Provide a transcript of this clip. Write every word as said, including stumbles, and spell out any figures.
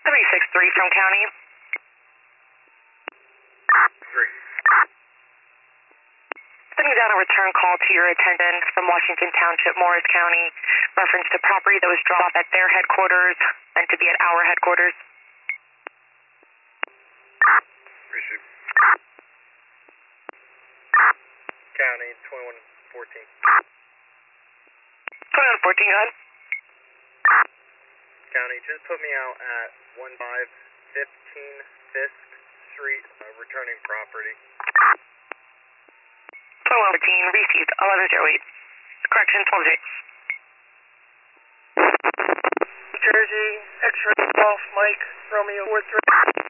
three six three from county. Three. Sending down a return call to your attendant from Washington Township, Morris County, reference to property that was dropped at their headquarters and to be at our headquarters. Receive. County twenty-one fourteen. twenty-one fourteen, go ahead. County, just put me out at one five one five Fisk Street, uh, returning property. twenty-one fourteen, received eleven zero eight. Correction, twelve zero eight. Jersey, X-ray Golf, Mike, Romeo four three.